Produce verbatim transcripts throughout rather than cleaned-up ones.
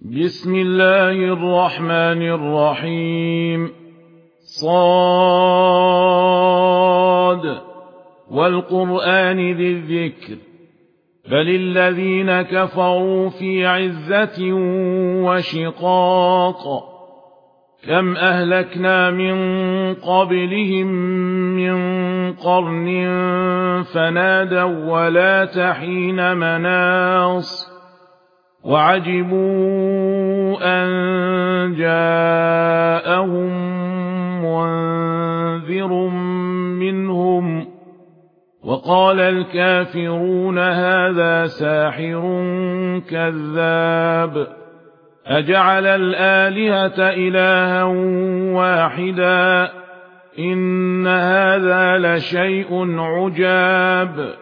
بسم الله الرحمن الرحيم. صاد والقرآن ذي الذكر. بل الذين كفروا في عزة وشقاق. كم أهلكنا من قبلهم من قرن فنادوا ولا تحين مناص وعجبوا أن جاءهم منذر منهم وقال الكافرون هذا ساحر كذاب أجعل الآلهة إلها واحدا إن هذا لشيء عجاب.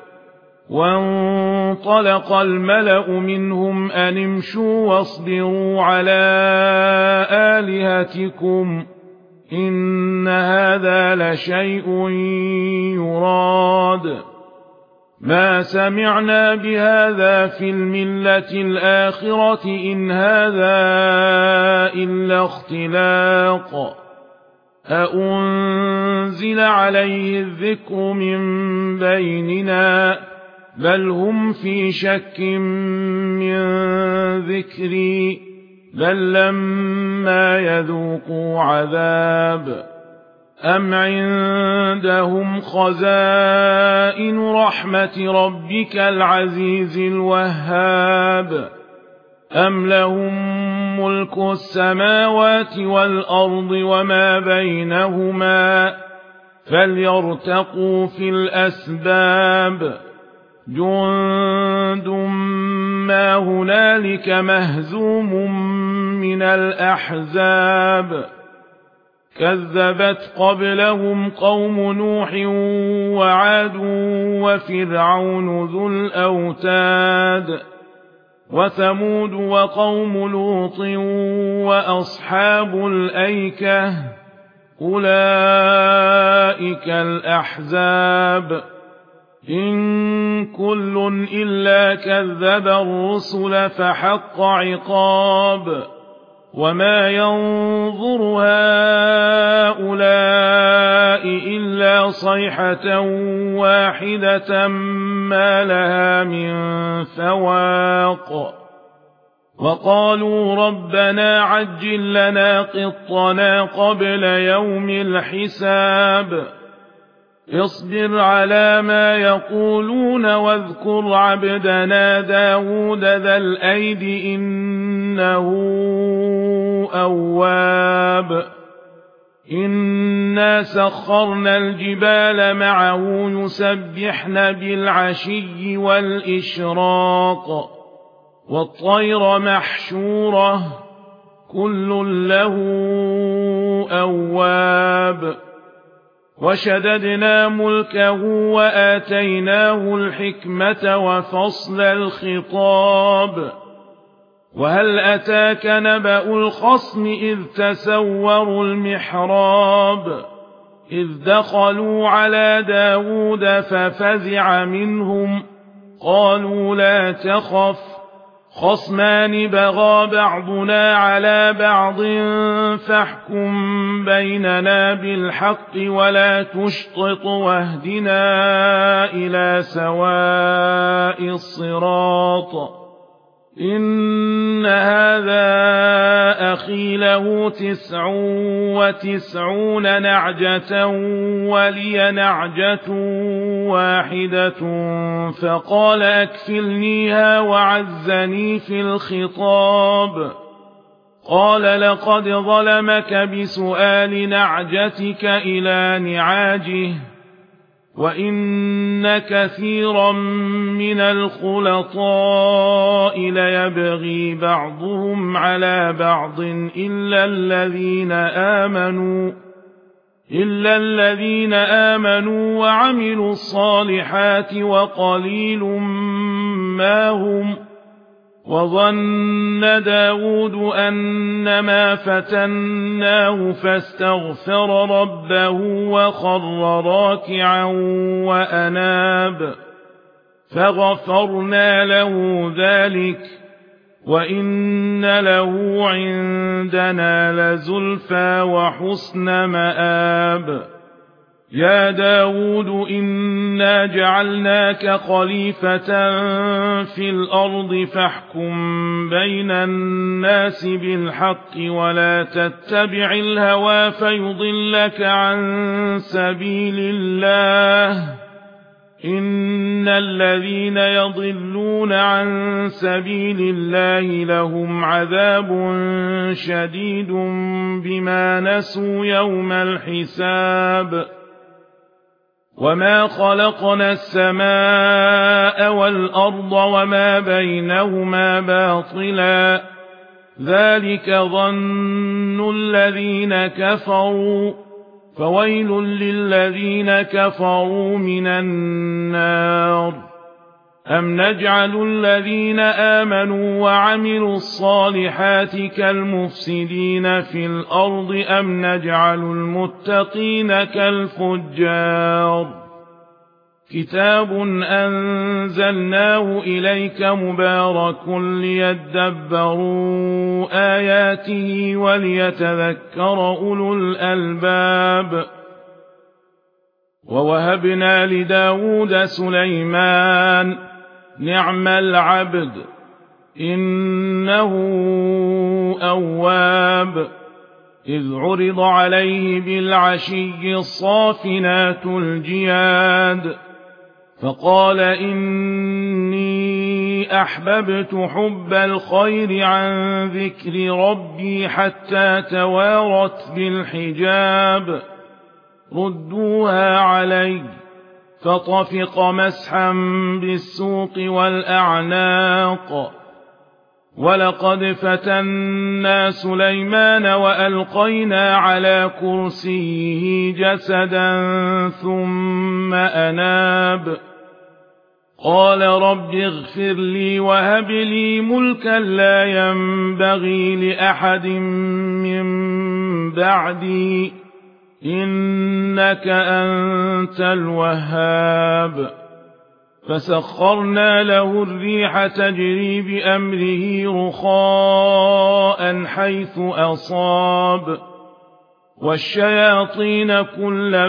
وانطلق الملأ منهم أن امشوا واصبروا على آلهتكم إن هذا لشيء يراد ما سمعنا بهذا في الملة الآخرة إن هذا إلا اختلاق أأنزل عليه الذكر من بيننا بل هم في شك من ذكري بل لما يذوقوا عذاب أم عندهم خزائن رحمة ربك العزيز الوهاب أم لهم ملك السماوات والأرض وما بينهما فليرتقوا في الأسباب جند ما هنالك مهزوم من الأحزاب كذبت قبلهم قوم نوح وعاد وفرعون ذو الأوتاد وثمود وقوم لوط وأصحاب الأيكة أولئك الأحزاب إن كل إلا كذب الرسل فحق عقاب وما ينظر هؤلاء إلا صيحة واحدة ما لها من فواق وقالوا ربنا عجل لنا قطنا قبل يوم الحساب اصبر على ما يقولون واذكر عبدنا داود ذا الأيد إنه أواب إنا سخرنا الجبال معه يسبحن بالعشي والإشراق والطير محشورة كل له أواب وشددنا ملكه وآتيناه الحكمة وفصل الخطاب وهل أتاك نبأ الخصم إذ تسوروا المحراب إذ دخلوا على داود ففزع منهم قالوا لا تخف خصمان بغى بعضنا على بعض فاحكم بيننا بالحق ولا تشطط واهدنا إلى سواء الصراط إن هذا أخي له تسع وتسعون نعجة ولي نعجة واحدة فقال أكفلنيها وعزني في الخطاب قال لقد ظلمك بسؤال نعجتك إلى نعاجه وإن كثيرا من الخلطاء ليبغي بعضهم على بعض إلا الذين آمنوا إلا الذين آمنوا وعملوا الصالحات وقليل ما هم وظن داود أنما فتناه فاستغفر ربه وخر راكعا وأناب فغفرنا له ذلك وإن له عندنا لزلفى وحسن مآب يا داود إنا جعلناك خليفة في الأرض فاحكم بين الناس بالحق ولا تتبع الهوى فيضلك عن سبيل الله إن الذين يضلون عن سبيل الله لهم عذاب شديد بما نسوا يوم الحساب وما خلقنا السماء والأرض وما بينهما باطلا ذلك ظن الذين كفروا فويل للذين كفروا من النار أم نجعل الذين آمنوا وعملوا الصالحات كالمفسدين في الأرض أم نجعل المتقين كالفجار كتاب أنزلناه إليك مبارك ليدبروا آياته وليتذكر أولو الألباب ووهبنا لداود سليمان نعم العبد إنه أواب إذ عرض عليه بالعشي الصافنات الجياد فقال إني أحببت حب الخير عن ذكر ربي حتى توارت بالحجاب ردوها علي فطفق مسحا بالسوق والأعناق ولقد فتنا سليمان وألقينا على كرسيه جسدا ثم أناب قال رب اغفر لي وهب لي ملكا لا ينبغي لأحد من بعدي إنك أنت الوهاب فسخرنا له الريح تجري بأمره رخاء حيث أصاب والشياطين كل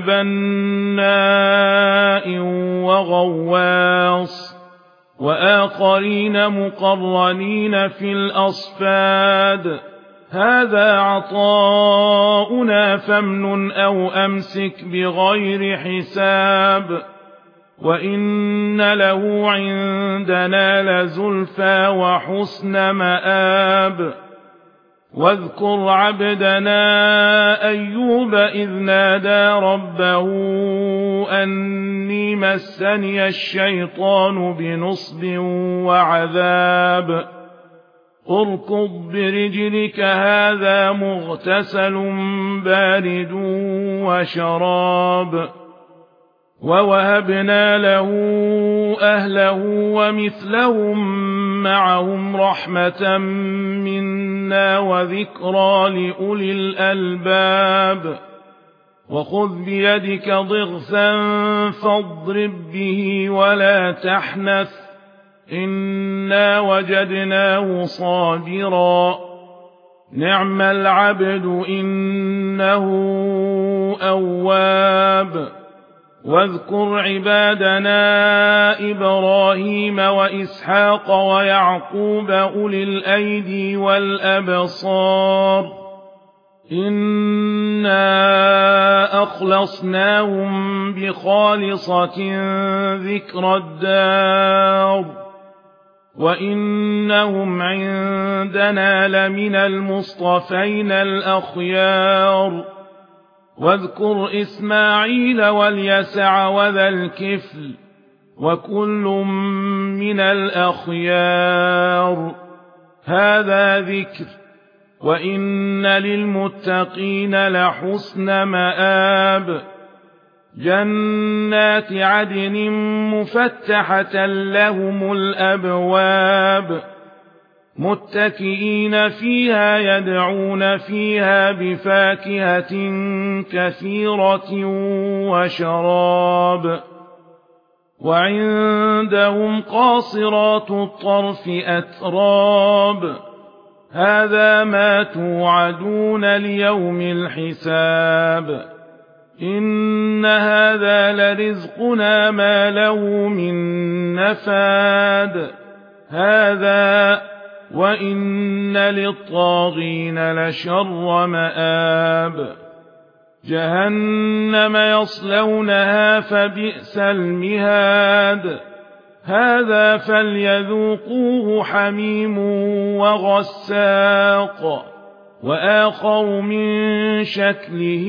بناء وغواص وآخرين مقرنين في الأصفاد هذا عطاؤنا فامنن أو أمسك بغير حساب وإن له عندنا لزلفى وحسن مآب واذكر عبدنا أيوب إذ نادى ربه أني مسني الشيطان بنصب وعذاب اركض برجلك هذا مغتسل بارد وشراب ووهبنا له أهله ومثلهم معهم رحمة منا وذكرى لأولي الألباب وخذ بيدك ضغثا فاضرب به ولا تحنث إنا وجدناه صابرا نعم العبد إنه أواب واذكر عبادنا إبراهيم وإسحاق ويعقوب أولي الأيدي والأبصار إنا أخلصناهم بخالصة ذكر الدار وإنهم عندنا لمن المصطفين الأخيار واذكر إسماعيل واليسع وذا الكفل وكل من الأخيار هذا ذكر وإن للمتقين لحسن مآب جنات عدن مفتحة لهم الأبواب متكئين فيها يدعون فيها بفاكهة كثيرة وشراب وعندهم قاصرات الطرف أتراب هذا ما توعدون ليوم الحساب إن هذا لرزقنا ما له من نفاد هذا وإن للطاغين لشر مآب جهنم يصلونها فبئس المهاد هذا فليذوقوه حميم وغساق وآخر من شكله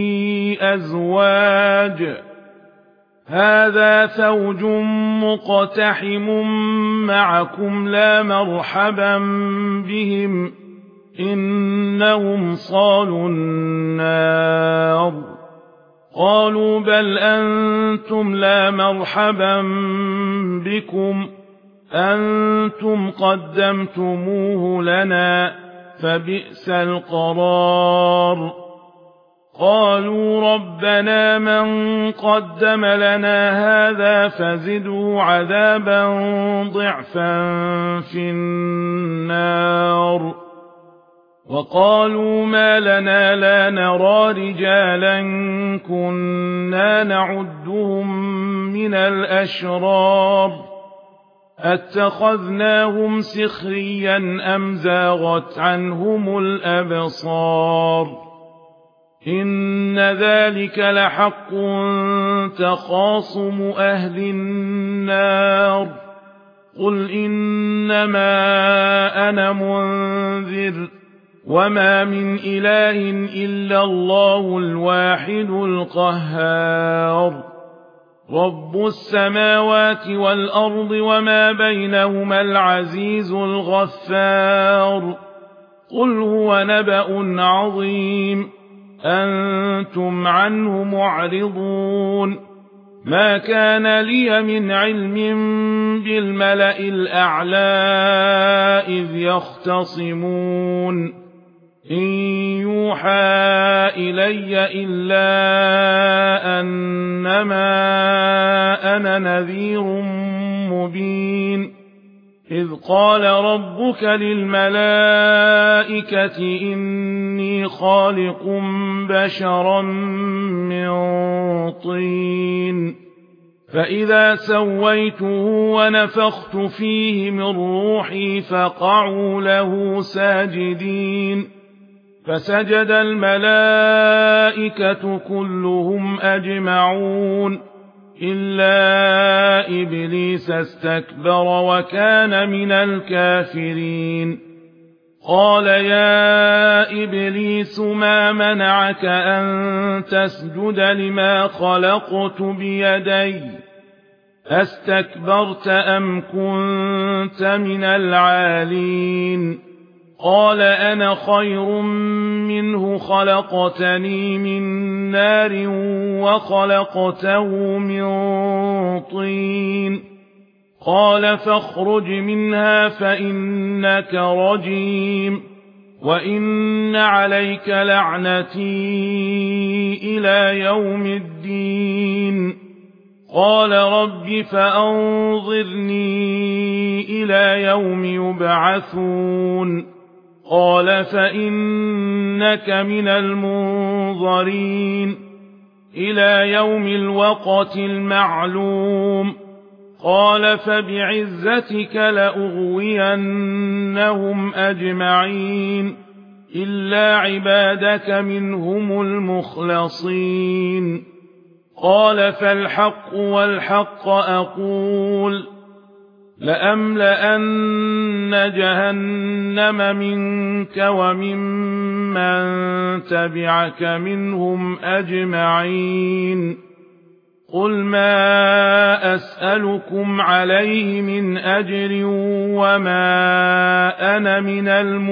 أزواج هذا فوج مقتحم معكم لا مرحبا بهم إنهم صالوا النار قالوا بل أنتم لا مرحبا بكم أنتم قدمتموه لنا فبئس القرار قالوا ربنا من قدم لنا هذا فزده عذابا ضعفا في النار وقالوا ما لنا لا نرى رجالا كنا نعدهم من الأشرار اتخذناهم سخريا أم زاغت عنهم الأبصار إن ذلك لحق تخاصم أهل النار قل إنما أنا منذر وما من إله إلا الله الواحد القهار رب السماوات والأرض وما بينهما العزيز الغفار قل هو نبأ عظيم أنتم عنه معرضون ما كان لي من علم بالملأ الأعلى إذ يختصمون إن يوحى إلي إلا أنما أنا نذير مبين إذ قال ربك للملائكة إني خالق بشرا من طين فإذا سويته ونفخت فيه من روحي فقعوا له ساجدين فسجد الملائكة كلهم أجمعون إلا إبليس استكبر وكان من الكافرين قال يا إبليس ما منعك أن تسجد لما خلقت بيدي أستكبرت أم كنت من العالين قال أنا خير منه خلقتني من نار وخلقته من طين قال فاخرج منها فإنك رجيم وإن عليك لعنتي إلى يوم الدين قال رب فأنظرني إلى يوم يبعثون قال فإنك من المنظرين إلى يوم الوقت المعلوم قال فبعزتك لأغوينهم أجمعين إلا عبادك منهم المخلصين قال فالحق والحق أقول لأملأن جهنم منك وممن تبعك منهم أجمعين قل ما أسألكم عليه من أجر وما أنا من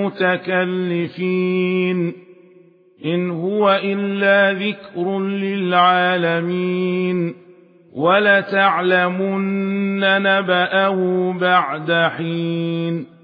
المتكلفين إن هو إلا ذكر للعالمين ولتعلمن نبأه بعد حين